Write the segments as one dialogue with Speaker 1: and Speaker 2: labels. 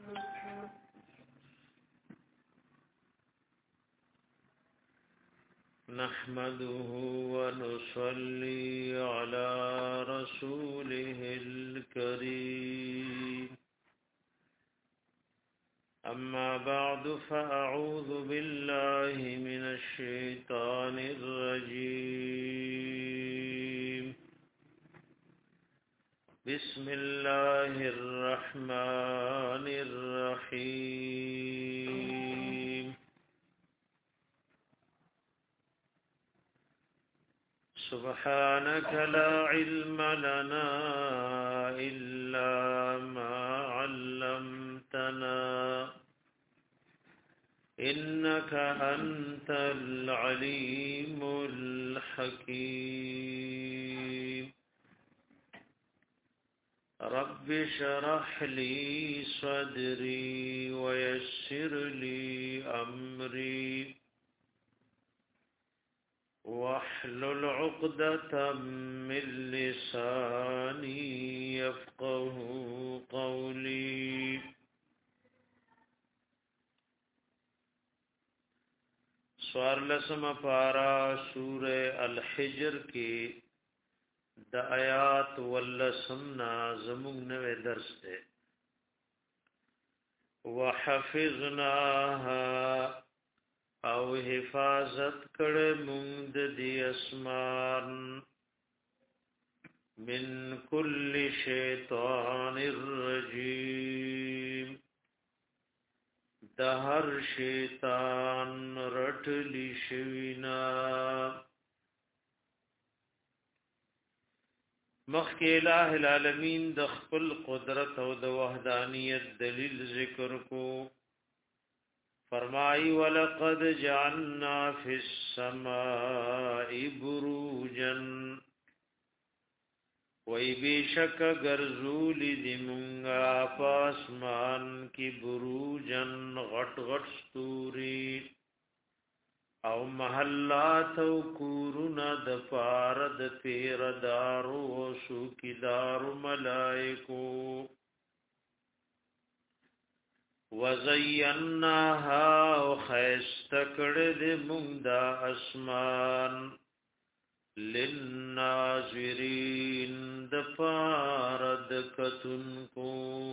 Speaker 1: نحمده ونصلي على رسوله الكريم أما بعد فأعوذ بالله من الشيطان الرجيم بسم الله الرحمن الرحيم سبحانك لا علم لنا إلا ما علمتنا إنك أنت العليم الحكيم رب اشرح لي صدري ويسر لي أمري واحلل عقدة من لساني يفقه قولي سوار لسم پارا سورہ الحجر کی د آیات واللسمنا زمون نوے درس دے وحفظناها او حفاظت کړه مونږ د دې اسمان من کل شیطان الرجیم د هر شیطان رټلی شوینا مخکې الہ العالمین د خپل قدرت او د وحدانیت دلیل ذکر کو فرمائی وَلَقَدْ جَعَلْنَا فِي السَّمَاءِ بُرُوجًا وَإِ بِشَكَ گَرْزُولِ دِمُنگا پاسمان کی بروجن غٹ غٹ ستوری او محلات او کورونا د پارد پیردارو و سوکیدارو ملائکو وَزَيَّنَّاهَا وَخَيْسْتَكْرِ دِمُنْدَا أَسْمَانِ لِلنَّاظِرِينَ دَپَارَدْ كَتُنْكُو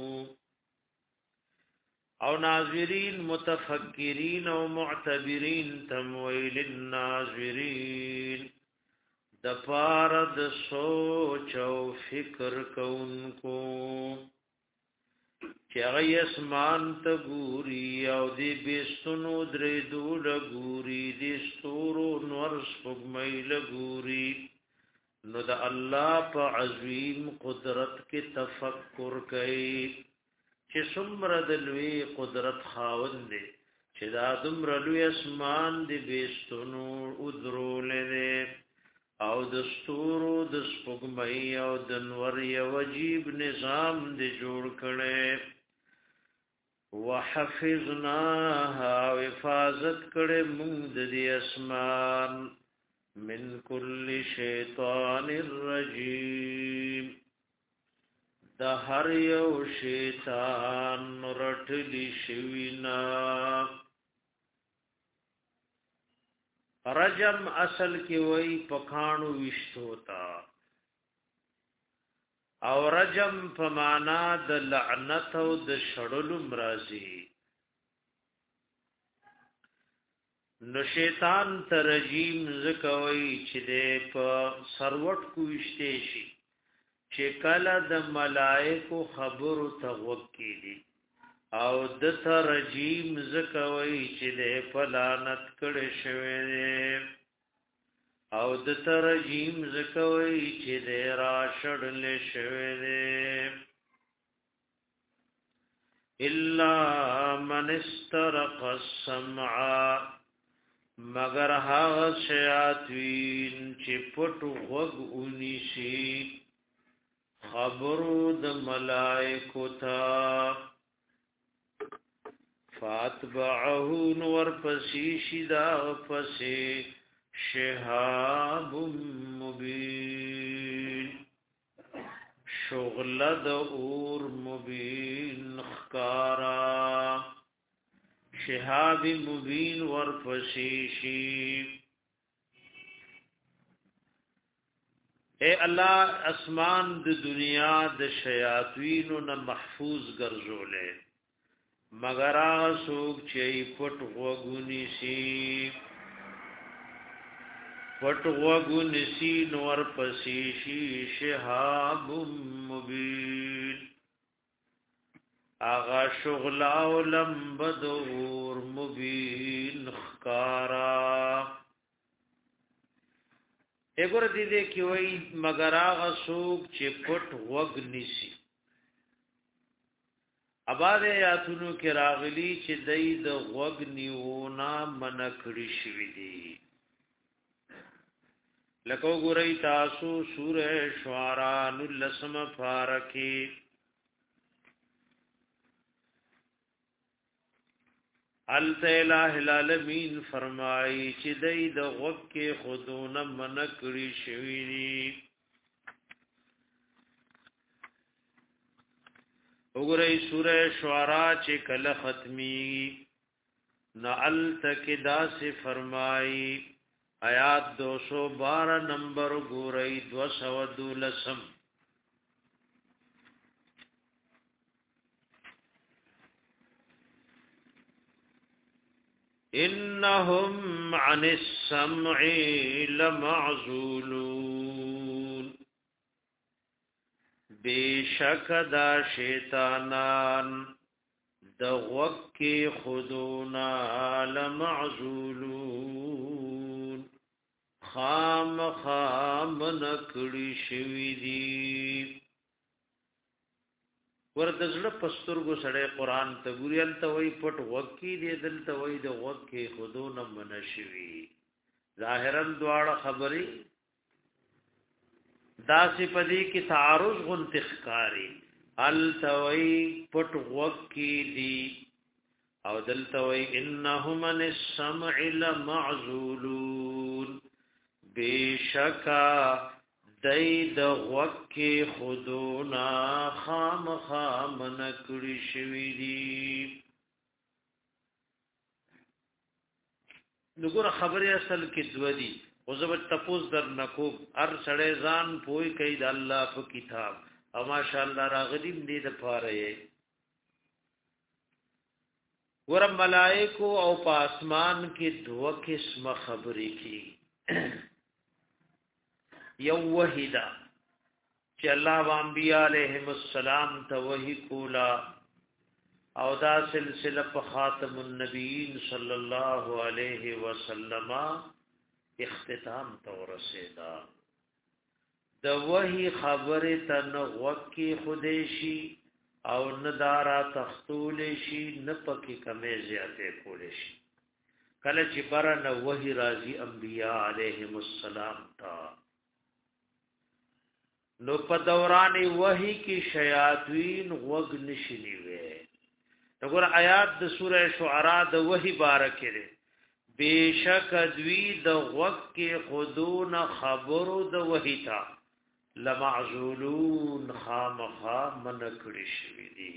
Speaker 1: او ناظرین متفکرین او معتبرین تمویل الناظرین دپارد سوچ او فکر کونکو چاگئی اسمان تا گوری او دی بیستنو دری دول گوری دی ستورو نورس پگمیل گوری نو دا اللہ پا عظیم قدرت کی تفکر کئی چه سمردلوی قدرت خاون دی چه دا دمرلوی اسمان دی بیستنو ادرول دی او دستورو دسپگمئی او دنور یو عجیب نظام دی جوړ کړي وحفظناها وحفاظت کړي موږ د دې اسمان من کل شیطان الرجیم د هر یو شیطان رټلی شوینا رجم اصل کی وئی پکانو وشتوتا او رجم په معنا د لعنت او د شړلو مرضی نو شیطان ترجیم زکوي چې د په سروټ کو وشته شي چې کله د ملائکو خبرو توکیلی او د ترجیم زکوي چې د پلانت کړه شوی او د ترجیم زکوي چې د راشړل شوی الا من استرق السمع مگر هغه شیاطین چې پټو غوږ ونیسي خبرو د ملائکو ته فاتبعه نور پسی شدا پسی شهاب مبین شغل د اور مبین خکارا شهاب مبین ورپسیشی اے الله اسمان د دنیا د شیاطینو نه محفوظ ګرځولې مگر اسوک چې پټ وګونی سی پټ وګونی سی نور پسیشی شهاب مبین آغا شغلا لمبدور مبین خکارا اګور دې دې کې وای مگر آغا سوق چې پټ وګ نسی اباده یاتونو کې راغلی چې دای د وګ نیونا منکړی شوی دی لکه ګورئ تاسو سوره شعراء نلسم فارکی التلاہ العالمین فرمائی چې دای د غوږ کې خودونه منکړي شوی دي وګورئ سوره شعراء چې کله ختمي نعل تکدا سے فرمائی آیات 212 نمبر ګورئ 212 انهم عن السمع لمعزولون بیشک دا شیطانان د غوکی خودونا لمعزولون خام نکړی شوی دی ورته زړه پسترګو سړی قران ته ګوري ال ته وای پټ وکی دی دل ته وای د وکی خودونه منشوي ظاهرا دواړه خبري داسې پدې کې تعارض غن تخکاری ال ته وای پټ وکی دی او دل ته وای انهم من السمع لمعزولون بشکا دای د غوکی خودونا خام نکړی شوی دی نګور خبره اصل کې دوی او زبر تپوس در نکو هر سړی ځان پوي کوي د الله په کتاب او ماشاءالله راغلیم دې د پاره ور ملائکو او په اسمان کې دوه قسمه خبرې کی یو وحیدا چې الله و انبیاء علیهم السلام ته وحی کولا او دا سلسله په خاتم النبیین صلی الله علیه وسلم اختتام ته ورسیدا د وحی خبره تنغوکی خودشی او ندارا تختول شي نه پکې کمې زیاتې کول شي کله چې برن وحی راځي انبیاء علیهم السلام ته نو په دوران وحی کې شیاطین وغ نشنی وي وګور آیات د سوره شعراء د وحی بارکه ده بیشک دوی د وغ کې خودون خبرو د وحی تا لمعزولون خامخا منکړی شوی دی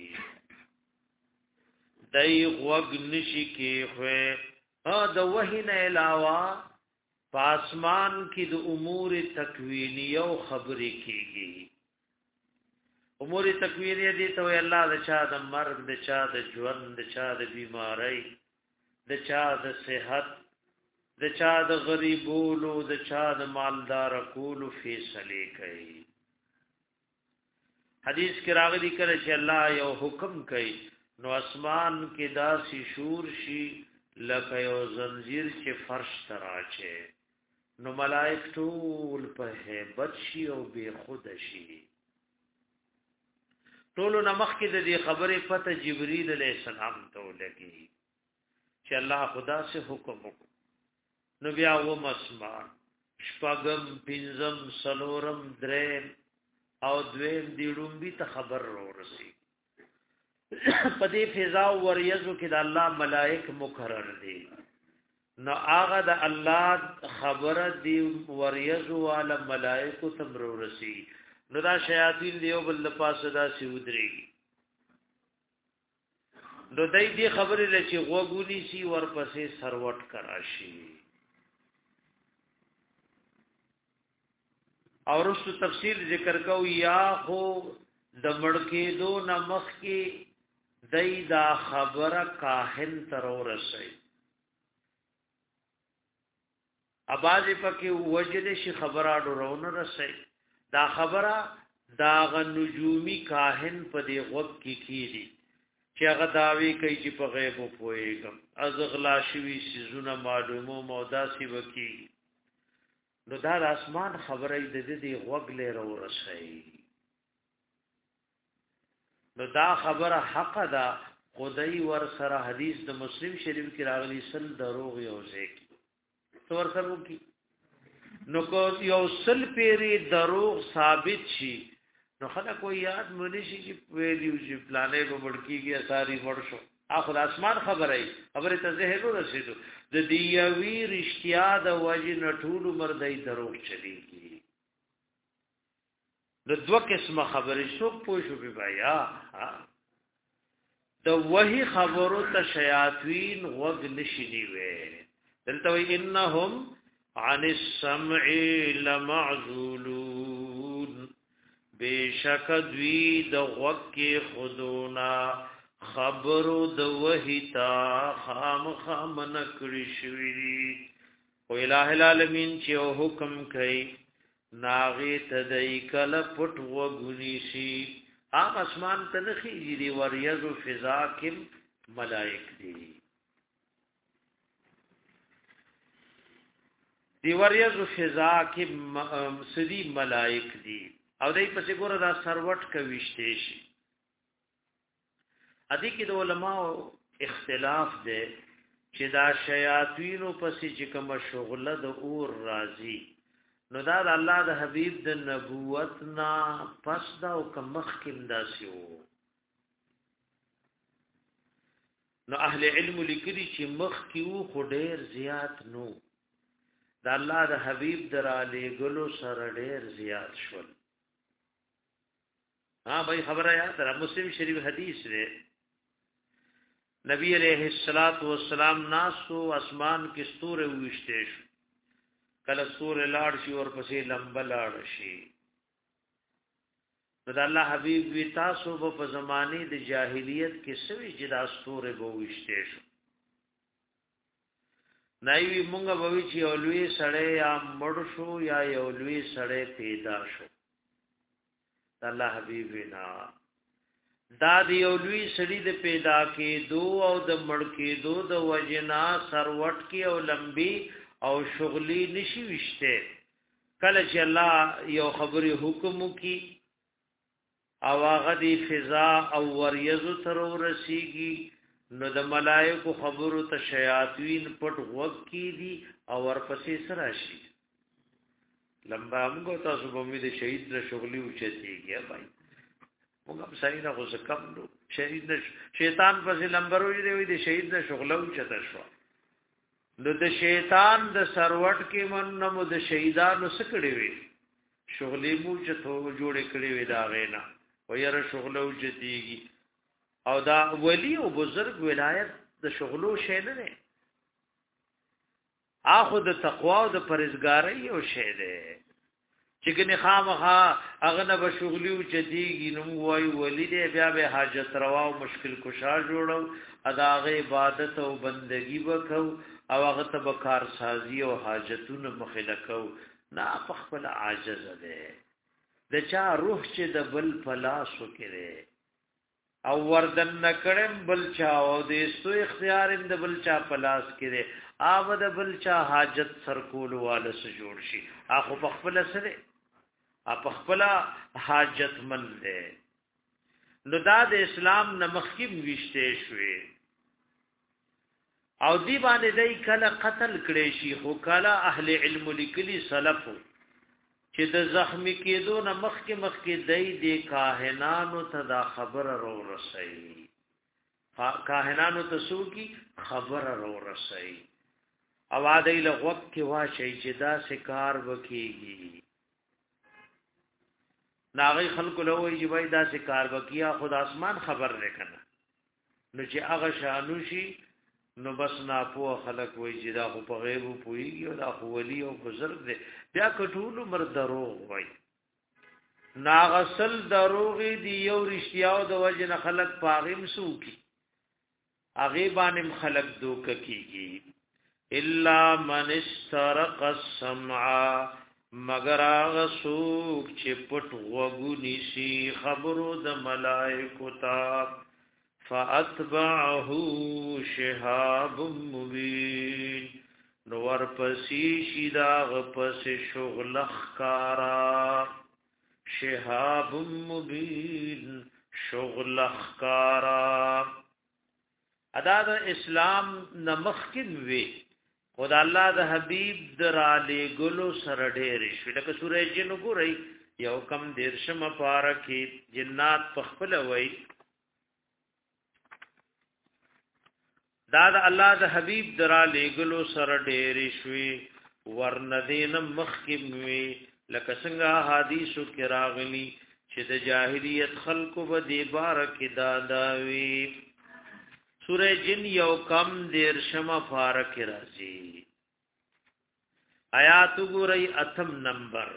Speaker 1: دای وغ نشی کې خو د وحی نه علاوه پاسمان کی د امور تکوینیه او خبرې کیږي امور تکوینیه دي ته الله د چا د مرګ د چا د ژوند د چا د بیماری د چا د صحت د چا د غریبولو د چا د مالدار کولو فیصله کوي حدیث کې راغلي کړي چې الله یو حکم کوي نو اسمان کې داسې شور شي لکه یو زنجیر چې فرش تراچه نو ملائک ټول په hebat شي او بے خود شي ټول نمخ کې د دې خبرې پته جبرئیل علیہ السلام ته لګي چې الله خدا سے حکم وکړ نو بیا و مسمان شپغم پنځم سلورم دریم او دویم دیړومبي ته خبر ورسي پدې فضا وریزو کې د الله ملائک مقرر دي نو هغه د الله خبره دی وریزو علی ملائکه تمر ورسی نو دا شیاطین دیو بل پاسه دا سی ودرېږي نو دای دې خبرې لچې غوګونی سی ورپسې سروټ کراشي او رسو تفصیل ذکر کو یا خو د مړکې دو نمخ کې دای دا خبره کاهن تر ورسي اباظ پکې وجد شي خبره ډورونه رسي دا خبره دا غ نجومي کاهن په دې وخت کې کیږي چې هغه داوی کوي چې په غیب پوهیږم از غلا شوی سيزونه معلومو موداسي وکي نو دا اسمان خبره دې غوګلې رو رسي نو دا خبره حق ده خدای ور سره حدیث د مسلم شریف کې راغلی سل دروغ یو ځکه تور سره کی نو کو یو سل پیری دروغ ثابت شي نو خلک کو یاد مونږ شي چې ویلیو چې پلانې به وړکیږي اثاري ورشو اخر اسمان خبره ته زه له رسیدو د دیوی رښتیا د وجه نټول مردای دروغ چلیږي د دوه قسمه خبرې شو پوښو به بیا د وਹੀ خبرو ته شیاطین وغ نشي وي دلته انهم عن السمع لمعذولون بیشک دوی د وکی خودونا خبرو د وحی تا خام نکړی شوی او الہ العالمین چې حکم کوي ناغه تدای کله پټ وګونی شي ام اسمان تنخی دی وریز فضا کې ملائک دی وریز فضا کې سدي ملائک دی او دای پسې ګوره دا سروټ کويشته شي ادي کې د علماء اختلاف دی چې دا شیاطین پسې چې کوم شغله د اور راضي نو دا د الله د حبيب د نبوت نا پس دا او کمخ کېم داسیو نو اهل علم لیکلي چې مخ کیو خډیر زیات نو دا الله د حبيب درالې ګلو سره ډیر زیات شول ہاں بھائی خبر ہے یاد مسلم شریف حدیث ہے نبی علیہ الصلات والسلام ناسو اسمان کې ستوره وشته شو کله ستوره لاړ شي اور پسې لمبا لاړ شي نو الله حبیب وی تاسو په زمانه د جاهلیت کې سوي چې دا ستوره به وشته شو نایوی مونږ به وی چې اولوی سړی یا مړ شو یا اولوی سړی پیدا شو الله حبیب وینا دا دی اولوی سړی د پیدا کې دو او د مړ کې دو د وجنا سروټ کې او لمبي او شغلی نشي وشته کله چې الله یو خبره حکم کی او هغه دی فضا او وریز تر ورسیږي نو د ملائکه خبرو ته شیاطین پټ وق کی دي او ورپسې سره شي لمبا موږ تاسو په مې د شهید د شغلی اوچتیږي بھائی موږ هم صحیح نه غوښ کم نو شهید شیطان پسې لمبرو دی د شهید د شغلو اوچته شو نو د شیطان د سروټ کې من نو د شهیدانو سکړې وي شغلی مو چته جوړې کړې وي دا غینا ويره شغلو اوچتیږي او دا ولی او بزرگ ولایت د شغلو شی نه نه اخو د تقوا او د پرهیزګاری او شی ده چې ګنې خامخا هغه نه به شغلی او چديږي نو وای ولی دې بیا به حاجت روا او مشکل کشا جوړو اداغه عبادت او بندگی وکاو او هغه ته کار سازي او حاجتونه مخلکو نه خپل عاجز ده د چا روح چې د بل پلاسو کړي او وردن نکړم بل چا او دې سو اختیار د بل چا پلاس کړي او د بل چا حاجت سرکول واله سره جوړ شي اخو خپل سره خپل حاجت من ده نو دا د اسلام نمخکیم وشته شوي او دی باندې دای کله قتل کړي شي خو کله اهل علم لیکلي سلفو چې د زخمی کېدو نه مخکې دای د کاهنانو ته دا خبر رو رسي کاهنانو ته سو کی خبر رو رسي اواز له وخت کې واشي چې دا سکار وکيږي ناغي خلق له وی جوای دا سه کار وکیا خود اسمان خبر لکنه نو چې هغه شانو شي نو بس نا په خلق وی چې دا خو په غیب پويږي او دا خو ولی او بزرگ دی بیا کټول مر دروغ وای ناغسل دروغ دی یو رښتیاو د وجه خلق پاغم سوکي اغه باندې خلق دوک کیږي الا من استرق السمع مگر هغه څوک چې پټ وګونی شي خبرو د ملائکو ته فاتبعه شهاب مبین نور پسی شي دا غپس شغل خکارا شهاب مبین شغل خکارا ادا د اسلام نمخکن وی خدا الله د حبیب در علی ګلو سره ډېر شي لکه سورې جن ګورئ یو کم دیرشم پارکی جنات پخپل وای دا د الله د حبیب در علی ګلو سره ډېر شي ورندین مخکم وی لکه څنګه حدیثو کې راغلی چې د جاهلیت خلقو به دی بارک داداوی سورہ جن یو کم دیر شما فارق رازی آیات گوری اتم نمبر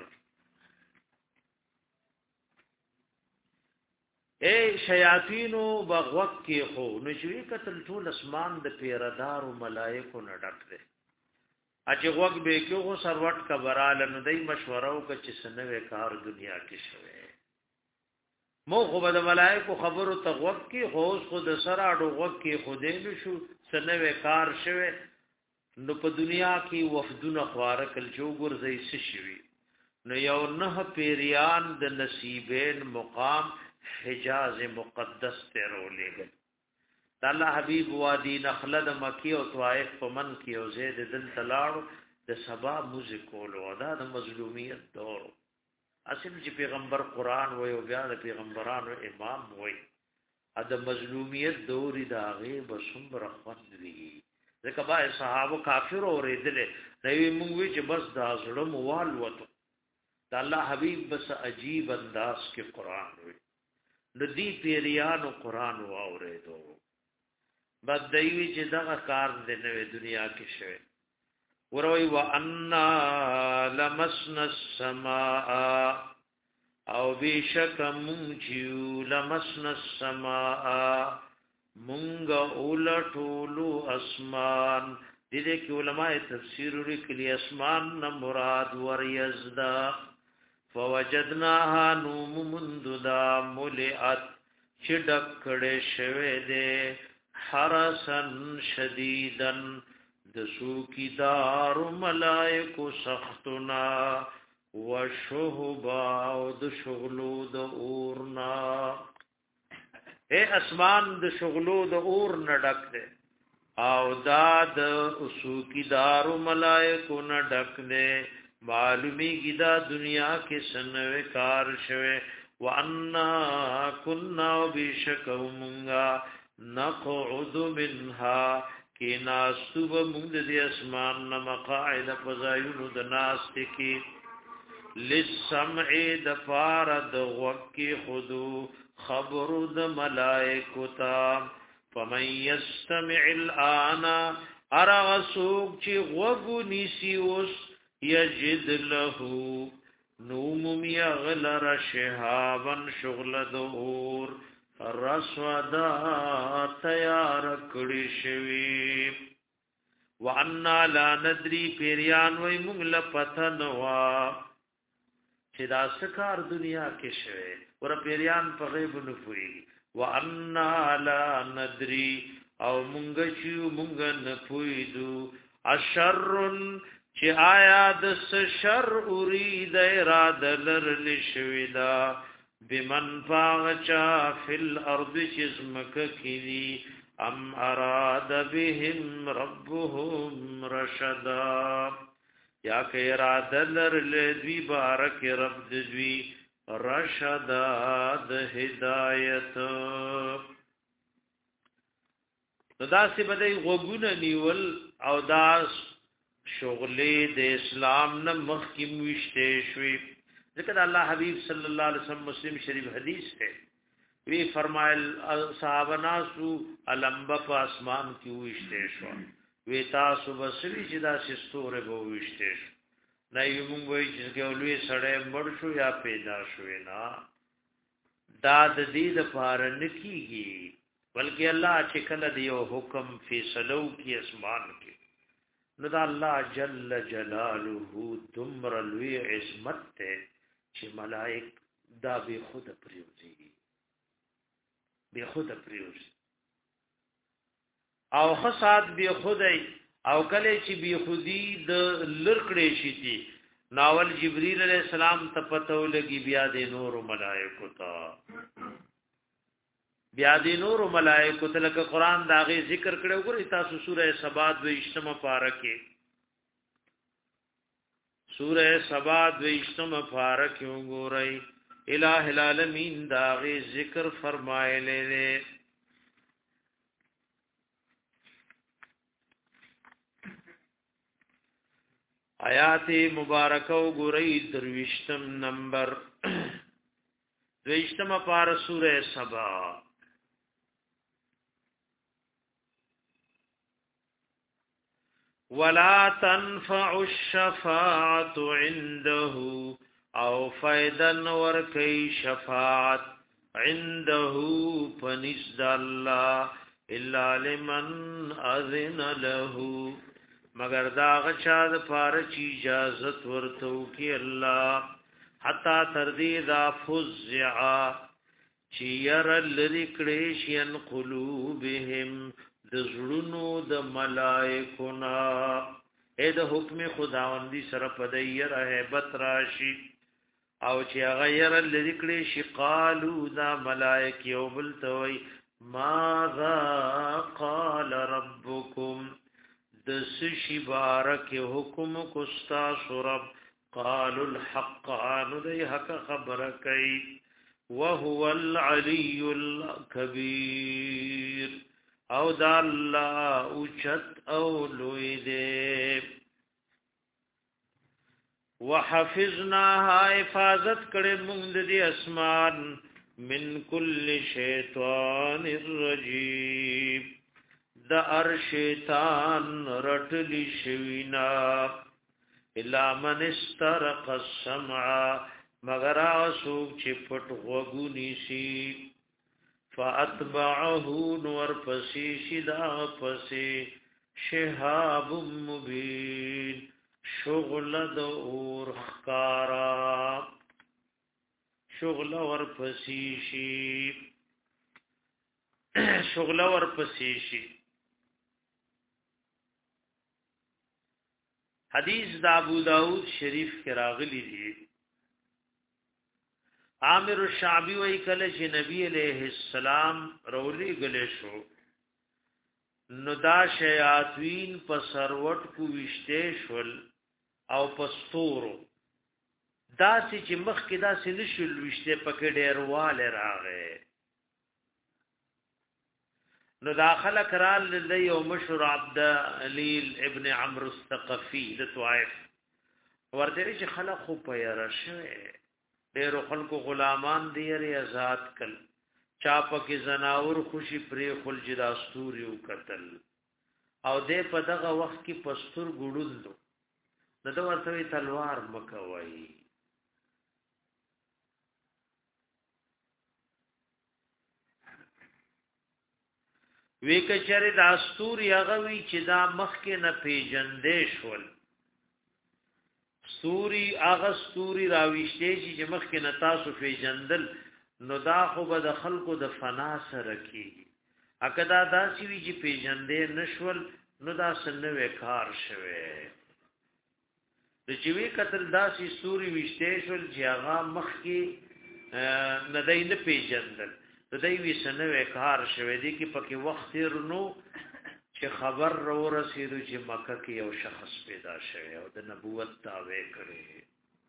Speaker 1: اے شیاطینو بغوک کی خو نشوی قتل ټول اسمان د پیردار او ملائکو نډک دے اچ غوک به کیو سروټ کبرال نو دای مشوره او ک چې سنوي کار دنیا کې شوه مو خو د ملائکو خبرو تغوک کی خوش خود سراډو غوک کی خودې نشو سنوي کار شوه نو په دنیا کې وفدونه خوارکل جوګر زې سشوي نو یو نه پیریان د نصیبین مقام حجاز مقدس ته رولېګل الله حبیب وادي نخلد مکی او طائف په من کې او زید دل تلاړو د سبا موزیکول او دا د مظلومیت دور اصل چې پیغمبر قران وای او بیا د پیغمبرانو امام وای ا د مظلومیت دوري دا غیب سمبر خوند وی ځکه با صحابه کافر اوریدل دوی مونږ وی چې بس دا ظلم وال وته د الله حبیب بس عجیب انداز کې قران وی د دې پیریانو قران واوریدو بد دوی چې دا کار د نوې دنیا کې شوه وروي وانا لمسنا السماء او بشک منجو لمسنا السماء مونږ اولټولو اسمان دې کې علماء تفسیر لیکلي اسمان نه مراد وريزدا فوجدناها نوم منددا ملئت چډکړې شوه دې حرسن شدیدن د سوکیدار ملائکو سختنا وشهبا او د شغلو د اورنا اے اسمان د شغلو د اور نډک دے او دا د سوکیدار ملائکو نډک دے معلومی گدا دنیا کې سنوي کار شوه وانا كنا بشکومنگا نقعد منها کی ناسوب مونږ د اسمان نه مقاعد فزایونو د ناس کې للسمع د فارد وقی خذو خبر د ملائکو تا فمن يستمع الان ارغسوک چې غوغو نیسی اوس یجد له نوم یغلر شهابا شغل دور رسودا تیار کړی شوی وانا لا ندری پیریان وای موږ له پته نوا چې دا سکار دنیا کې شوی ور پیریان په غیب نه پوي وانا لا ندری او موږ چې موږ نه پویدو اشر چې آیا د شر اريد اراده لر لشویدا بمن فاغچا فی الارض چزمک کلی ام اراد بهم ربهم رشدا یا که اراده لرلدوی بارک رب دوی رشدا د هدایت نو داسی بدای غوگون نیول او داس شغلی د اسلام نه مخکې موشته شوی ذکر الله حبیب صلی الله علیه وسلم مسلم شریف حدیث ہے وی فرمایل صحابه ناسو الانبا په اسمان کې وشته شو وی تاسو بسوی چې دا سستوره به وشته شو نه یمون وای چې ګولوي سړی مړ شو یا پیدا شوی نه دا د دې لپاره نکیږي بلکې الله چې کله دیو حکم فیصلو کې اسمان کې نو دا الله جل جلاله دمر لوی عظمت ته چې ملائک دا به خود پریوزي به خود پریوزي او خاصات به خدای او کله چې به خودي د لړکړې شي دي ناول جبريل عليه السلام ته پتو لګي بیا د نور ملائکه تا بیا د نور ملائکه ته لکه قران داغه ذکر کړو ګور تاسو سوره سبا د اجتماع پارکه سوره سبا د اجتماع پارکه وګورئ الہ العالمین داغه ذکر فرمایله آیات مبارکه وګورئ درویشتم نمبر دویشتم پار سوره سبا ولا تنفع الشفاعة عنده او فیدن ورکی شفاعت عنده پنزد اللہ الا لمن اذن له مگر دا غچا د پاره چی اجازت ورتو کی الله حتا تردی دا فزع چی ير لریکړې شین قلوبهم د زړونو د ملائکونا اې د حکم خداوندی سره پدای رهبت راشي او چې غیر لریکړې شي قالو دا ملائکه او بلتوي ماذا قال ربكم د سشي بارک حکم کو استاس رب قالوا الحق ان دی حق خبر کوي وهو العلي الكبير او دا الله اوچت او لوی دے وحفظناها حفاظت کړه موږ د اسمان من کل شیطان الرجیم د ار شیطان رټلی شوینا الا من استرق السمع مگر اسوک چې پټ غوګونی شي فاتبعه نور پسی شدا پسی شهاب مبین شغل د اور خکارا شغل ور پسی شي شغل ور پسی شي حدیث دا ابو داود شریف کې راغلی دی عامر الشعبی وی کله چې نبی علیہ السلام رولی گله شو نو دا شیاطین په سروټ کو وشته شول او پستورو دا چې مخ کې دا سنشل وشته پکې ډیرواله راغې نو داخله کرال له یو مشهور عبد علیل ابن عمرو الثقفی د طائف ورته چې خلق خو پیرا شوه ډیرو خلکو غلامان دی ری آزاد کل چاپ کې زناور خوشي پرې خل جدا استوري او قتل او دې په دغه وخت کې پستور ګړوندو دغه ورته تلوار مکوي وی کچره د استوري هغه وی چې دا مخ کې نه پیجندې شول سوري اغه سوري راويشته چې مخ کې نتا سو فی جندل نو دا خو به د خلقو د فنا سره کیږي اکدا دا چې وی پی جندې نشول نو دا سنوي کار شوه د چې وی قتل دا سی سوري وشته شول چې هغه مخ کې نه دای نه پی جندل د دې وی سنوي کار شوه دي کې پکې وخت ورنو چې خبر رو رسیدو چې مکه کې یو شخص پیدا شوی او د نبوت دعوی کړي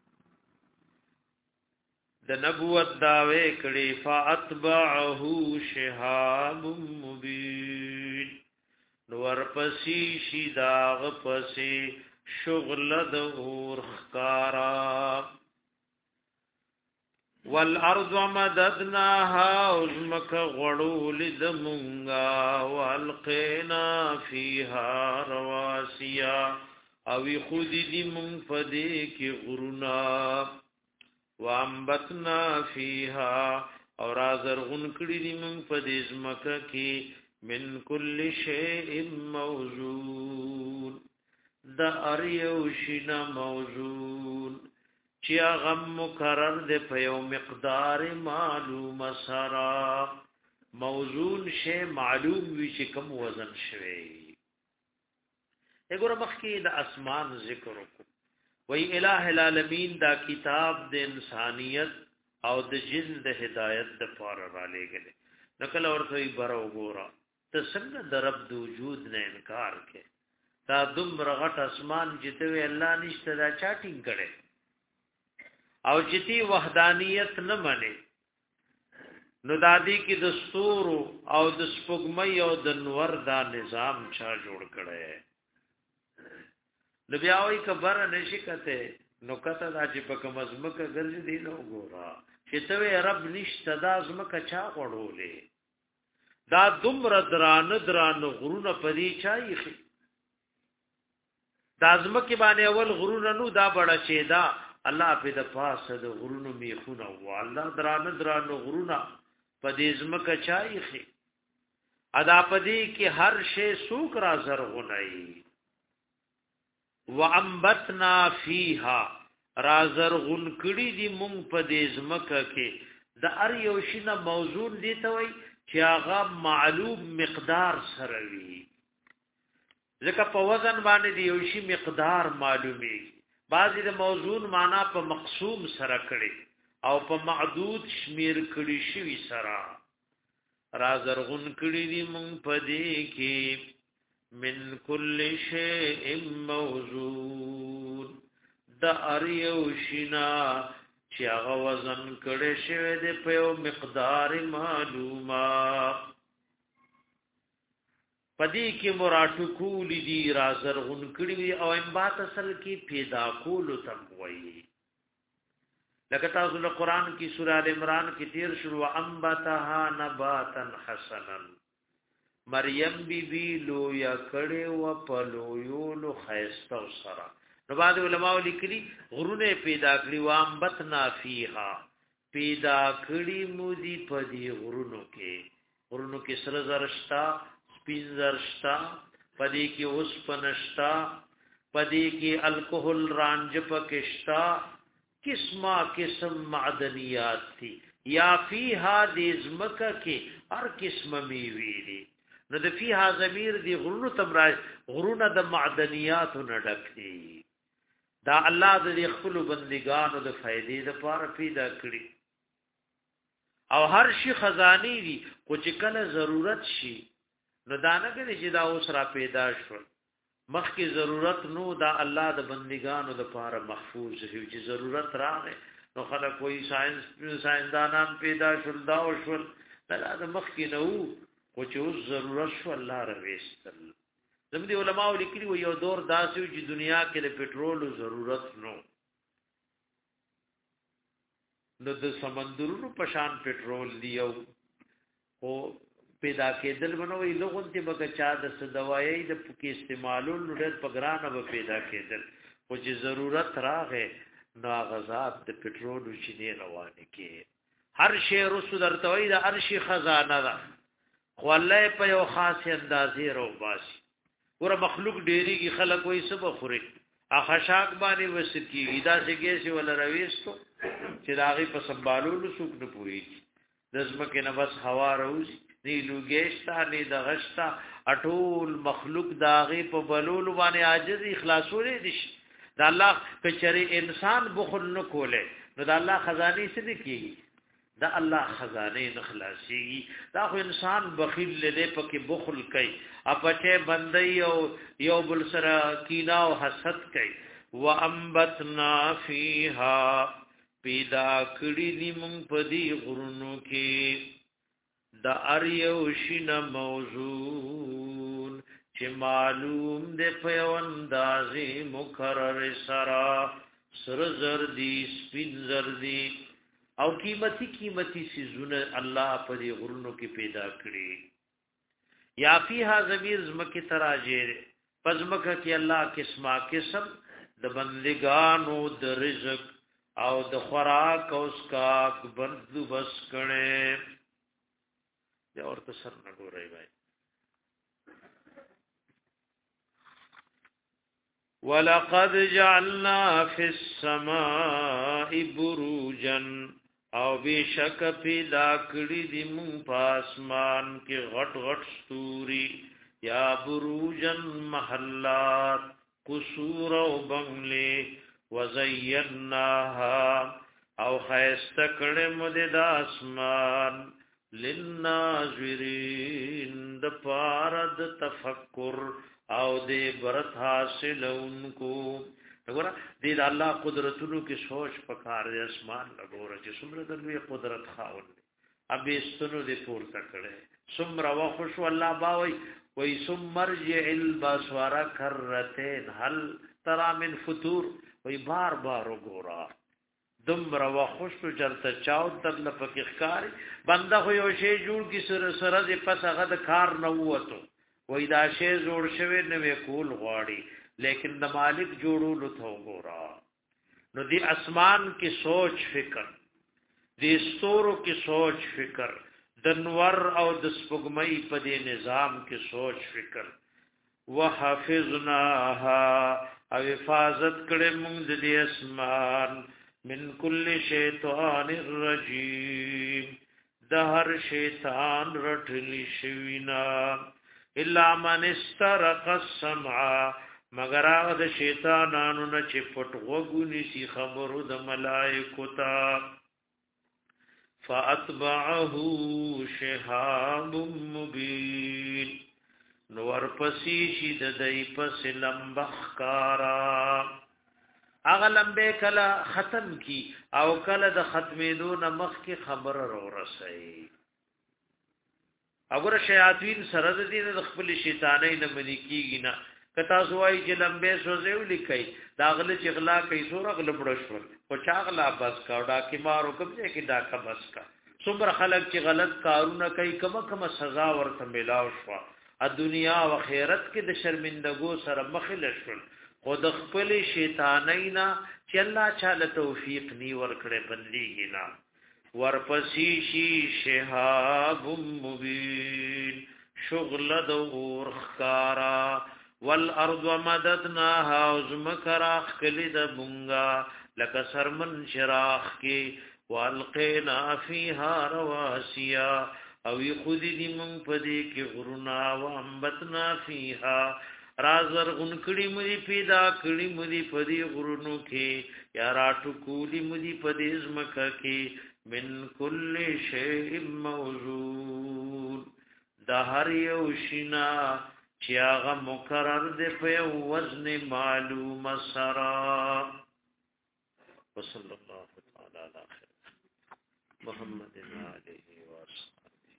Speaker 1: د نبوت دعوی کړي فاتبعه شهاب مبین نور پسی شیداغ پسی شغل د اور خکارا والارض مددناها ازمک غړول د مونږه والقینا فیها رواسیا او خود دې مونږ په دې کې غرونا وانبتنا فیها اور ازرغن کړي دې مونږ په دې ازمکه کې من کل شیء موزون دا اریو شینا موزون چې غم مکرر د په یو مقدار معلوم سرا موزون شی معلوم وی چې کوم وزن شوی وګوره مخکې د اسمان ذکر وکړو وی الہ العالمین دا کتاب د انسانیت او د جن د هدایت د پاره را لېږل نکله ورته بر وګوره ته څنګه د رب د وجود نه انکار کې دا دومره غټ اسمان چې ته الله نشته دا چاټینګ کړي او جتی وحدانیت نه مني نو دادی کی دستور او د سپوږمۍ او د نور دا نظام چا جوړ کړي نو بیا وای کبر نشي کته نو کته دا چې په کوم ازمکه ګرځي دی نو ګورا چې ته رب نشته دا ازمکه چا وړولې دا دومره دران غرونه پدې چایخي دا ازمکه باندې اول غرونه نو دا بڑا چیدا الله په د پاسه د غرونو میخونه او الله دران غرونه په دې زمکه چایخي ادا پدې کې هر شی سوک را زرغونای وانبتنا فیها را زرغون کړي دي مونږ په دې زمکه کې د ار یو شینه موضوع دي ته وای چې هغه معلوم مقدار سره وي ځکه په وزن باندې دی یو شی مقدار معلومي بعضی د موضوع معنا په مقسوم سره کړي او په معدود شمیر کړي شوی سره را زرغون کړي دي مونږ په دې کې من کل شیء موزون د اریو شینا چې هغه وزن کړي شوی دی په یو مقدار معلومه پدې کې مراتو کول دي را زرغون کړي او انبات اصل کې پیدا کول تم وایي لکه تاسو له قران کې سورہ ال عمران کې تیر شروع انبتها نباتا حسنا مریم بی بی لو یا کړي و پلو یو خيسته سره نو بعد علماء لیکلي غرونه پیدا کړي و انبتنا فیها پیدا کړي مودي پدې غرونو کې سره زرشتا پینزرشتا پدی کی اوس پنشتا پدی کی الکحل رانج پکشتا قسم معدنیات تھی یا فیها دیزمکا کی ہر قسم میوی دی نو د فیها ضمیر دی غرونو تمرای غرونه د معدنیات نډک دی دا الله د خپل بندگانو د فائدې د پاره پیدا کړی او هر شي خزانی دی کو چې کله ضرورت شي نو دانګه چې دا اوس را پیدا شو مخکې ضرورت نو دا الله د بندگانو د پاره محفوظ شي چې ضرورت راغی نو خلک کوئی ساينسدانان پیدا شول دا او شول دا د مخکې نو خو چې اوس ضرورت شو الله راويستل زموږ علماء لیکلي و یو دور داسې چې دنیا کې د پټرول ضرورت نو د سمندرونو په شان پټرول دیو او پیدا کېدل بنوي لغونته بګه چا د دوايي د پکې استعمالول ډېر پګرانه به پیدا کېدل او چې ضرورت راغې نو غزاد د پټرول چینه روانه کې هر شی رسو درتوي د هر شی خزانه ده خو الله په یو خاص اندازې رو باسي ور مخلوق ډېری کی خلک وې سبا خوري اخشاک باندې وسکی ادا سګې سی ول رويستو چې داغي په سنبالولو سوق نه پوي دزمکه نه بس هوا روز دی لوګېشتا نه د غشتا اټول مخلوق داغه په بلول باندې عاجز اخلاصولې دي دا الله کچري انسان بخل نه کوله نو دا الله خزانه څه دي کیږي دا الله خزانه نه خلاصيږي دا خو انسان بخیل لې پکې بخل کوي اپچه بندي او یو بل سره کینا او حسد کوي وانبتنا فیها پیدا کړي دي مونږ په دې غرونو کې دا اریو شین موزون چې معلوم دې په اندازې مکرر سرا سر زردی سپین زردی او قیمتي سيزونه الله په دې غرونو کې پیدا کړی یا فیها ضمیر زمکه تراجه پزمکه کې الله قسم د بندگانو د رزق او د خوراک او اسکاک بندوبس کړي دا ورته سر نه ګورای بھائی ولقد جعلنا في السماء بروجا او بشک پیدا کړی دی مون پاسمان کې غټ غټ ستوري یا بروجن محلات قصور او بنگلې وزیناها او خیسته کړه مو د اسمان للناظرین د پارد تفکر او د برت حاصلونکو وګوره دې الله قدرتونو کې سوچ پکار دې اسمان لګوره چې څومره د لوی قدرت خاوند ابي استنو دې پورته کړي څومره وخښ الله باوي وای سمرجع البصر کرتين هل ترى من فطور وای بار بار وګورا دمر وخښ چرته چاو تر لپاره ښکاری بنده خو یو شی جوړ کی سره دې پس هغه د کار نه وته وای دا شی جوړ شوی نه وکول غواړي لیکن د مالک جوړولو ته وګورا نو دی اسمان کې سوچ فکر دی ستورو کې سوچ فکر د نور او د سپګمۍ په دې نظام کې سوچ فکر وحفظناها او حفاظت کړې موږ د دې اسمان من کل شیطان الرجیم د هر شیطان رټلی شوینا الا من استرق السمع مگر هغه د شیطانانو نه چې پټ وګونی سي خبرو د ملائکو ته فاتبعه شهاب مبین نور پسی شي د دای پس لمبخکارا هغه لمبه کله ختم کی او کله د ختمېدو نه مخکې خبر را رسي اگر شیاطین سره د دې د خپل شیطانای نه منی کیږي نه کتا سوای چې لمبه سوزیو لیکي داغله چغلا کوي سور غلبړشور او چاغلا بس کا ډاکی مارو کوم ځای کې ډاکا بس کا څومره خلک چې غلط کارونه کوي کومه سزا ورته ملاو شو ا دنیا او آخرت کې د شرمندګو سره مخ لشل خود خپل شیطانینا چې الله چاله توفیق نی ورکړي بندي نه ورپسی شي شهاب مبین شغل د اور خارا والارض مددناها وزمکراخ کلی د بونگا لکه سرمن شراخ کی والقینا فیها رواسیا او خودی دی من پدی کی غرنا وانبتنا فیها رازر غنکڑی مدی پیدا کڑی مدی پدی غرنو کی یا راتو کولی مدی پدی ازمکا کی من کل شیء موجود دا هر یو شینا چې هغه مقرر دی په وزن معلوم سرا وصلی الله تعالی علی خیر محمد علیه و اصحابہ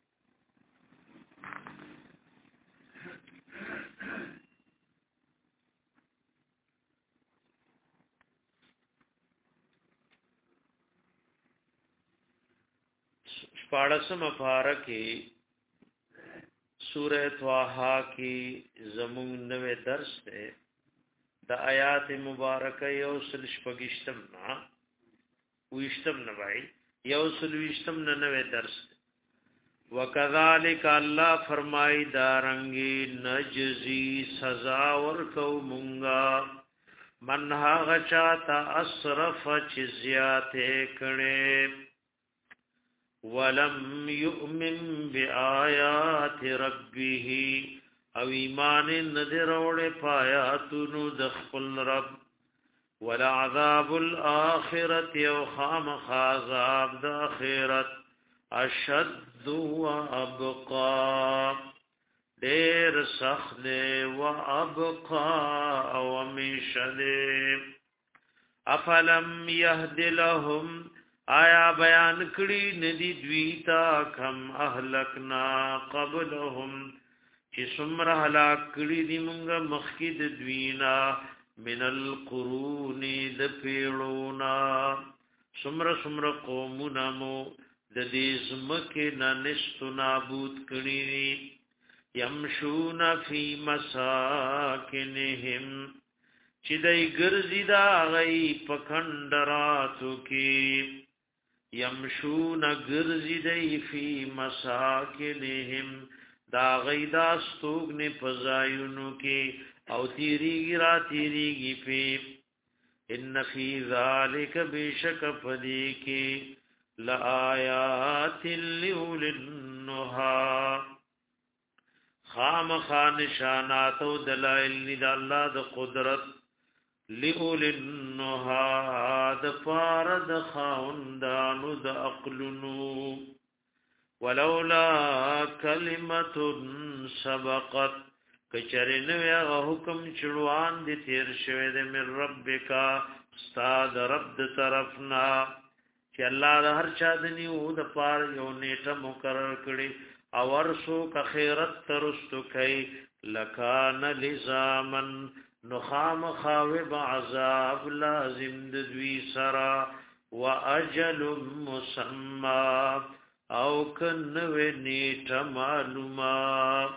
Speaker 1: شپاړسم پارکه سورہ طه کی زمون نوے درس ہے دا آیات مبارکہ یوسل شپگشتم نا ویشتم نوائی یوسل ویشتم نوے درس وکذالک اللہ فرمائی دارنگی نجزی سزا ورکو منگا منہا غچاتا اسرف چزیاتے کڑے ولم يؤمن بآيات ربه او ایمان ندر وړ پایاتونو د خپل رب ولا عذاب الاخرت او خامخ عذاب د اخرت اشد وابقى ډیر سخت وابقى او مشله افلم يهد لهم آیا بیان کړي ندی دویتا کم اهلکنا قبلهم چې څومره هلاک کړي دي موږ مخکې د دوینا من القرون د پیړونا سمر قومونه مو د دې زمکه نه نشو نابود کړی يمشون فی مساکنهم چې دای ګرځي دا غي پکندراتو کې يمشون ګرځي دای فی مساکنهم دا غي دا ستوګنه پزایونو کې او تیریږي را تیریږي په ان فی ذلک بشک فدی کی لآیات لولنها خام خانشانات و دلائل لد اللہ د قدرت لولنها د فارد خاوندانو د اقلنو ولولا کلمت سبقت کچرنو یا حکم چړوان دي تیر شوه د من ربک استاد رب د طرفنا چې الله د هر چا د نیو د پار یو نیټه مقرر کړي او ورسو که خیرت ترستو کوي لکان لزامن نخام خاوب عذاب لازم د دوی سرا واجل مسمى او کنو نیټه معلومه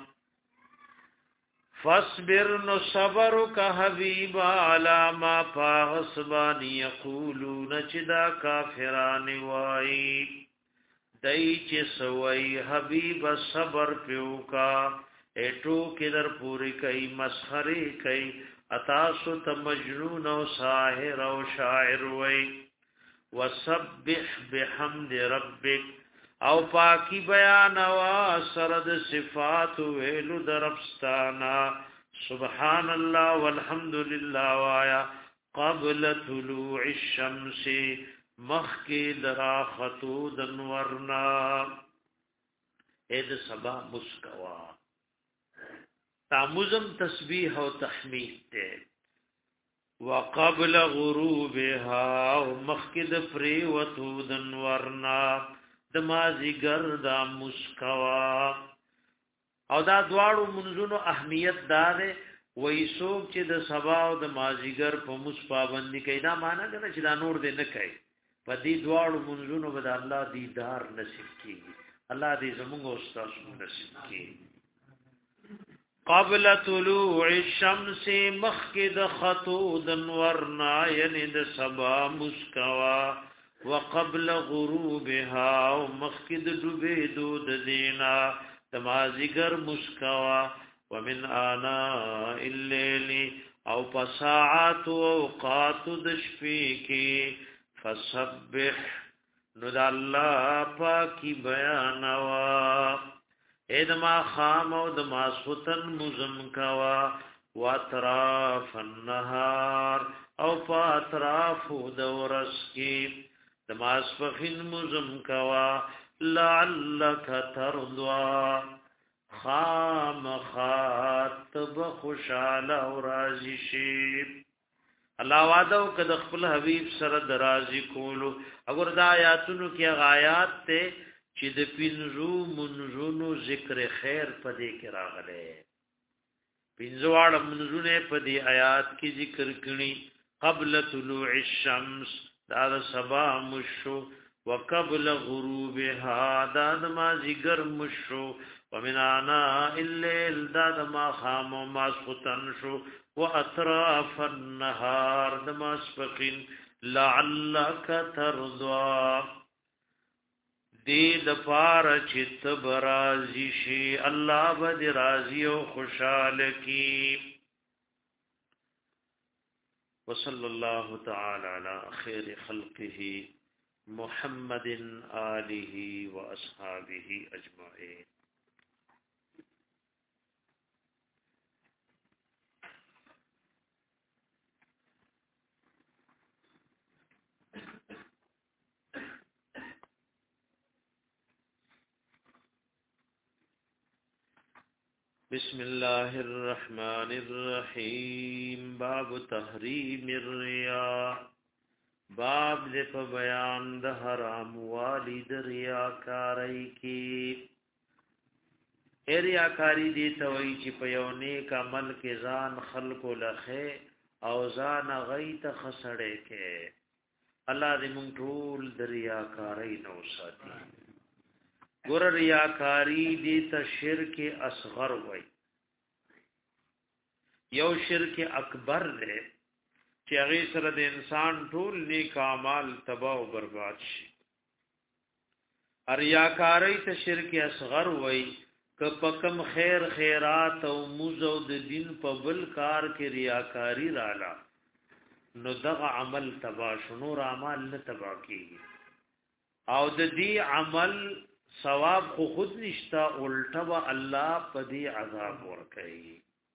Speaker 1: فاصبر نو صبر کا حبیب علی ما فاغصبان یقولون چدا کافران وای دای چې سوی حبیب صبر پیوکا اټو کدر پوری کای مسخری کای اتاسو ته مجنون او ساحر او شاعر وای وسبح بحمد ربک او پاکی بیان وا سرد صفات ویلو درفستانا سبحان الله والحمد لله وایا قبل طلوع الشمس مخکی درا خطو دنورنا اید سبا مسکوا تاموزم تسبیح و تحمید تے وقبل غروبها مخکی دپریوتو دنورنا د مازیګر دا مسکوا او دا دواړو منځونو اهمیت دار وې څوک چې د سبا او د مازیګر په مس پابندي کوي دا معنا کنه چې دا نور دې نه کوي په دې دواړو منځونو به د الله دیدار نصیب کیږي الله دې زموږ او تاسو نصیب کړي قبل طلوع الشمس مخکد خطو دنورنا یعنی د سبا مسکوا وقبل غروبها ومخکد دبیدو د دینا تمازیگر مسکوا ومن آناء الليل او پساعات و اوقات د شپې کې فسبح نو د الله پاکي بیانوا ادما خام او د ماسوتن مزم کوا واطراف النهار او پاتراف د ورس کې دماسفخین مزم کوا لعلک ترضا خام خاطب خوشال او راضی شی الله وعده کد خپل حبیب سره درازی کولو اگر دا آیاتونو کې غایات ته چې د پینځو منځونو ذکر خیر پدې کې راغله پینځواړه منځونه پدې آیات کې ذکر کړي قبل طلوع الشمس دا سبا مشو وقبل غروبها دا ما زیګر مشو ومن آناء الليل دا ما خام و ما سخطن شو واطراف النهار دا ما سپقین لعلک ترضا دی د پار چت برازی شي الله بد راضی او خوشال کی وصلى الله تعالى على خير خلقه محمد آله وأصحابه أجمعين بسم الله الرحمن الرحيم باب تحریم الرياء باب دې په بیان د حرام والد ریاکاری کی ریاکاری دې ته وایي چې په یو نیک عمل کې ځان خلق لخه او ځان غیت خسړې کې الله دې مونږ ټول د ریاکاری نو ساتي. ګور ریاکاری دې ته شرک اصغر وای، یو شرک اکبر دی چې هغه سره د انسان ټول نیک اعمال تباہ او برباد شي. ریاکاری ته شرک اصغر وای، که پکم خیر خیرات او موزو د دین په بل کار کې ریاکاری رااله نو دغه عمل تباہ شنو، اعمال نه تباہ کیږي او د دې عمل ثواب خو خود نشتا، الټا به الله په دې عذاب ورکړي.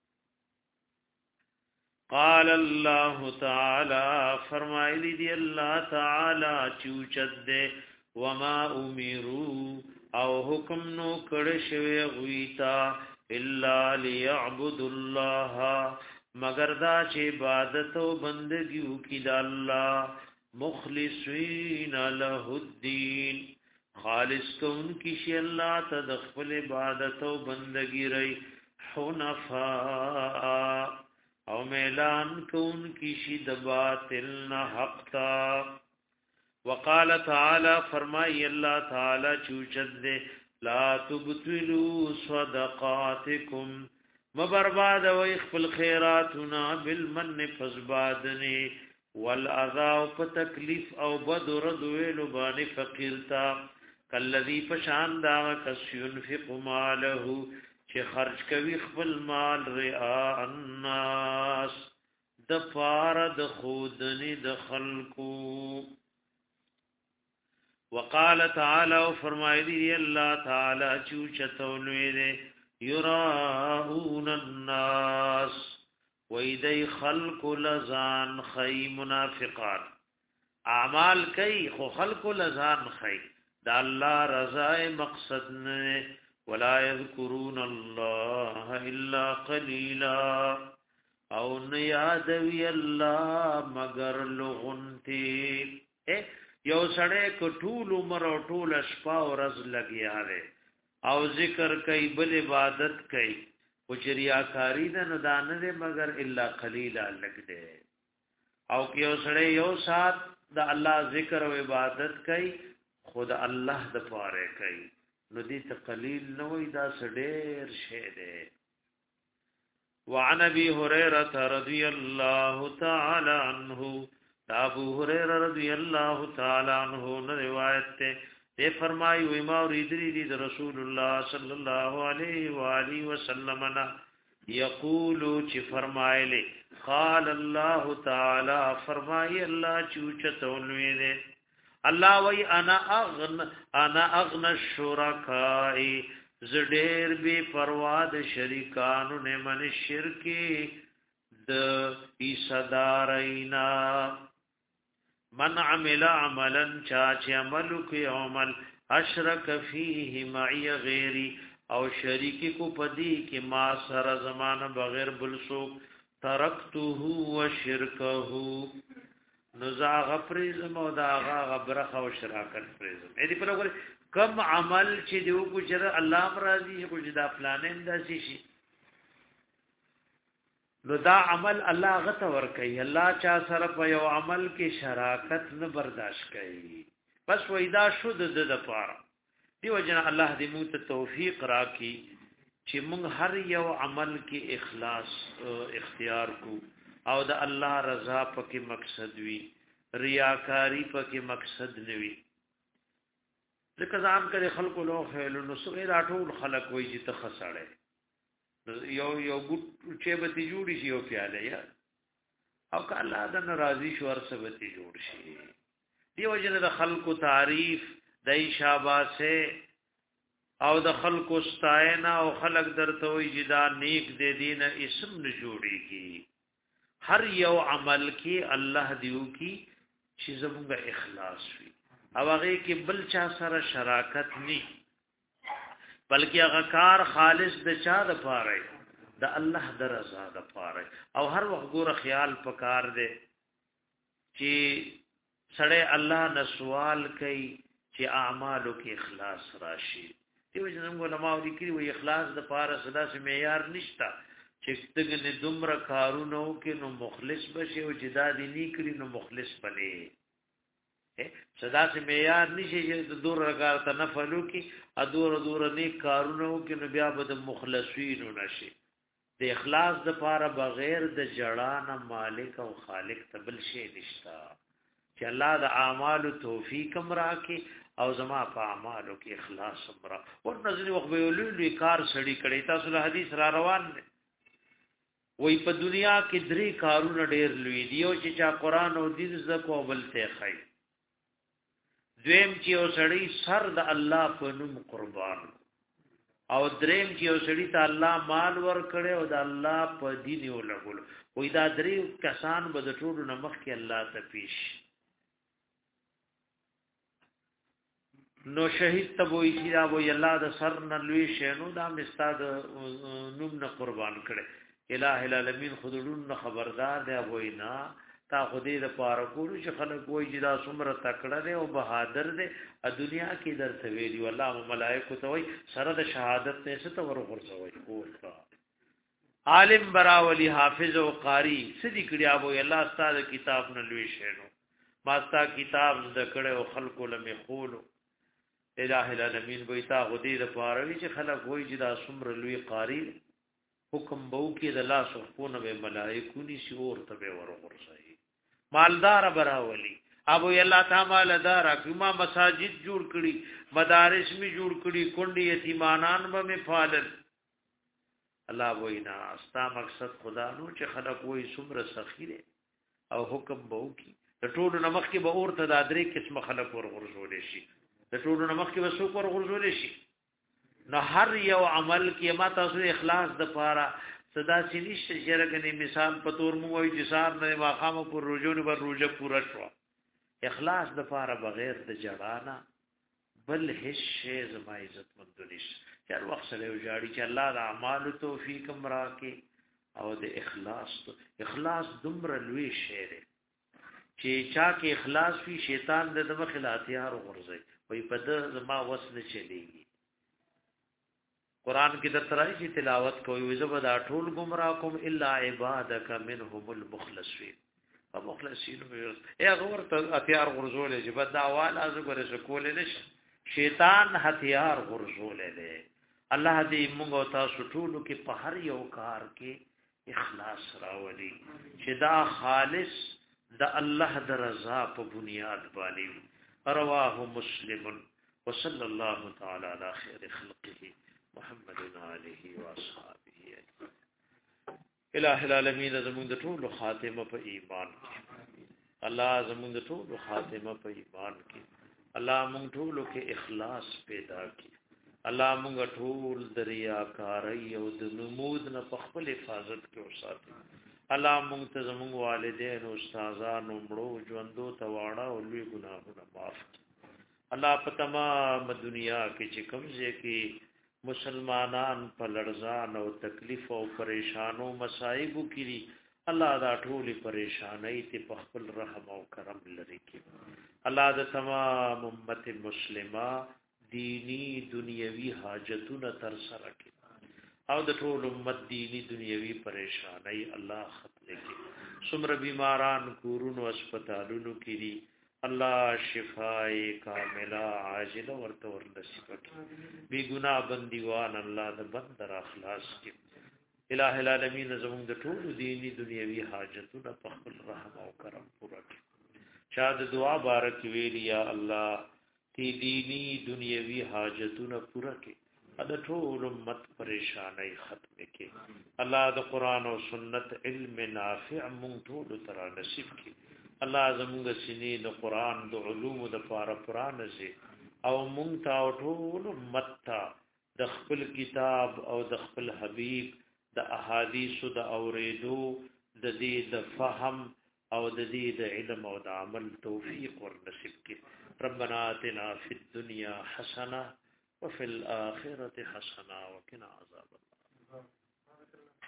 Speaker 1: قال الله تعالی فرمایلی دی الله تعالی چوچد دے وما امروا او حکم نو کړه شوی غویتا الا ليعبدوا الله مگر دا چې عبادت او بندگی وکړي د الله مخلصین له الدين خالص کون کی شی الله ته د خپل عبادت او بندگی ری حنفاء او میلان کون کی شی د باطل نه حق تا. وقال تعالی فرمای الله تعالی چوچد دے لا تبطلوا صدقاتکم مبرباد و اخفل خیراتنا بالمن فزبادنی والاذا په تکلیف او بد رد ویلو باندې فقیرتا کلذی پشان دا کس ينفق ماله چې خرج کوي خپل مال رعاء الناس د فارد خودنی د خلقو. وقال تعالی فرمایلی الله تعالی چوچتولوی دے یراؤون الناس ویدی خلق لزان خی منافقان اعمال کئی خو خلق لزان خی دا اللہ رضای مقصد نے ولا یذکرون اللہ الا قلیلا او نیادوی اللہ مگر لغنتی. یو سړی کو ټول عمر او ټول شپه او ورځ لګیا دی او ذکر کوي بل عبادت کوي او ریاکاری نه دانه دی مگر الا قلیلا لګ دی. او یو سړی یو سات د الله ذکر او عبادت کوي خود الله د پاره کوي نو دې ته قلیل نه وای دا سړی شه دی. وعن ابي هريره رضي الله تعالى عنه ابو هريره رضی اللہ تعالی عنہ نے روایت تے یہ فرمائی ہوئی ما اوریدری دی رسول اللہ صلی اللہ علیہ والہ وسلم نا یقول چ فرمائے قال اللہ تعالی فرمائی اللہ چوچتولوی دے اللہ وی انا اغن الشرکاء زډیر بے پروا د شریکانو نے من شرکی د ایصدارینا من عمل عملا چاچ عملو کی عمل اشرک فیه معی غیری او شریکی کو پدی کی ما سر زمان بغیر بلسوک ترکته و شرکه نزاغ پریزم او داغا غبرخ و شراکت پریزم. ایدی پر اگر کم عمل چی دیو کو چر اللہ مرازی کو جدا پلانے انداسی شی نو دا عمل الله غته ور کوي. الله چا سره په یو عمل کې شراکت نه برداشت کوي بس وېدا شود د پاره دیو جن الله دې موږ ته توفیق راکړي چې موږ هر یو عمل کې اخلاص اختیار کو او د الله رضا پکې مقصد وي ریاکاری پکې مقصد نه وي. ځکه ځان کړي خلکو لو خیل نو صغیر اټول خلق وایي چې ته خسړې یو ګټ چې به تی جوړی شي او پیاله یا او که الله د ناراضي شو ورسه به تی جوړ شي. دیو جن د خلقو تعریف دای شاباسه او د خلقو ستاینا او خلق درته وي جدا نیک دې دین اسم نه جوړیږي. هر یو عمل کې الله دیو کی چې زموږ اخلاص وي او هغه کې بل چا سره شراکت نه بلکې هغه کار خالص د چا د پاره د الله د رضا د پاره. او هر وخت ګوره خیال پکار دی چې سړی الله نه سوال کوي چې اعمالو کې اخلاص راشي. دیو جنم علماء لیکي وي اخلاص د پاره صدا سي معیار نشتا چې دغه دومره کارونو کې نو مخلص بشي او جدا دي نې کړی نو مخلص بني. صدا سے معیار نشي چې د دور رګار ته نفلو کې ادور نیک کارونه کې نو بیا به د مخلصین نشي د اخلاص د پاره بغیر د جړان مالک او خالق تبل شي نشتا چې الله د اعمال توفیق امرا کې او زما په اعمالو کې اخلاص امرا او نظر وخت به لوی کار سړی کړي تاسو له حدیث را روان دي وای په دنیا کې درې کارونه ډېر لوی دي او چې چا قران او دین زکو بل ته خي دویم چې اوسړی سر د الله په نوم قربان او دریم چې اوسړی ته الله مال ور کړي او د الله په دین یو لګول وای دا درې کسان به د ټولو نمخ کې الله ته پیش نو شهید ته وای چې دا وای الله د سر نه لوی شینو دا مستاد نوم نه قربان کړي الہ العالمین خودلون خبردار دی وای نه تا خودی د پاره کولو چې خلک وایي چې دا څومره تکړه دی او بهادر دی ا دنیا کې درته ویلی والله ملائکه ته وایي سره د شهادت نه څه تور ورغورځوي او عالم براولی حافظ او قاری سدي کړي ابو الله استاد کتاب نه لوي شینو ما ستا کتاب د کړه او خلکو لمه خولو الہ العالمین وایي تا خودی د پاره چې خلک وایي چې دا څومره لوی قاری حکم بو کې د الله سبحانه و ملائکه ني شور ته ورغورځي مالدار براولی ابو الله تعالی دار کما مساجد جوړ کړي مدارس می جوړ کړي کونډي یتیمانان به می فالل الله وینا استا مقصد خدا نو چې خلق وې سمره سخیره او حکم بو کی د ټولو نمخ کې به اورته د درې قسم خلق ور غرزول شي د ټولو نمخ کې به څوک ور غرزول شي نو هر یو عمل کې ما تاسو اخلاص د پاره صدا سینیش شرګنی مثال په تور مو وای چې سار نه واقامه پر روزونه بر روزه پورا شو اخلاص د پاره بغیر د جړانا بل هیڅ شی زما عزت مند نشي هر وخت سره وجاړي چې الله د اعمال توفیق امرا کې او د اخلاص دومره لوی شی دی چې چا کې اخلاص وي شیطان د مخالفت هر غرزي وای په د زما وسنه چلیږي قران کې د ترای چې تلاوت کوي زبدا ټول گمراه کوم الا عبادک منهم المخلصین او مخلصین ای غور ته هتیار غرزول چې بد احوال از غره شکول نش شیطان هتیار غرزول له الله دې موږ تاسو ټول کې په هر یو کار کې اخلاص راولي چې دا خالص د الله د رضا په بنیاد باندې رواه مسلم وصلی الله تعالی علی خیر خلقه محمد علیه و اصحابہ الہ العالمین زمون د ټول خاتمه په ایمان کې الله زمون د ټول خاتمه په ایمان کې الله مونږ ټول کې اخلاص پیدا کړي الله مونږ ټول د ریاکاری او د نمود نه په خپل حفاظت کې وساتي الله مونږ ته زمون والدین او استادان او مړو ژوندو ته واړه او لوی ګناهونه معاف کړي الله په تمام دنیا کې چې کوم ځای کې مسلمانان په لړزان او تکلیف او پریشانو مصائب کړي الله دا ټولي پریشانای ته په خپل رحم او کرم لري کړي الله د تمام امت مسلمه دینی دنیوي حاجتونه تر سره کړي او د ټول امت دینی دنیوي پریشانای الله ختم کړي څومره بیماران کورونو هسپتالونو کې الله شفای کامله عاجله ورته ورنصیب کړي بی ګناه بندیوان الله د بندر اخلاص کړي الہ العالمین زموږ د ټول دینی دنیوي حاجتونه په خپل رحم او کرم پوره کړي شاد دعا بارک ویل یا الله تی دینی دنیوي حاجتونه پوره کړي د ټول امت پریشانای ختم کړي الله د قران او سنت علم نافع مونږ ټول تر نصیب کړي الله زموږ سینې د قران د علوم د پاره قران زی او مونږ ته ټول امت د خپل کتاب او د خپل حبیب د احادیث د اوریدو د دې د فهم او د دې د علم او د عمل توفیق ور نصیب کړي ربنا آتنا فی الدنیا حسنه وفي الاخره حسنه وقنا عذاب النار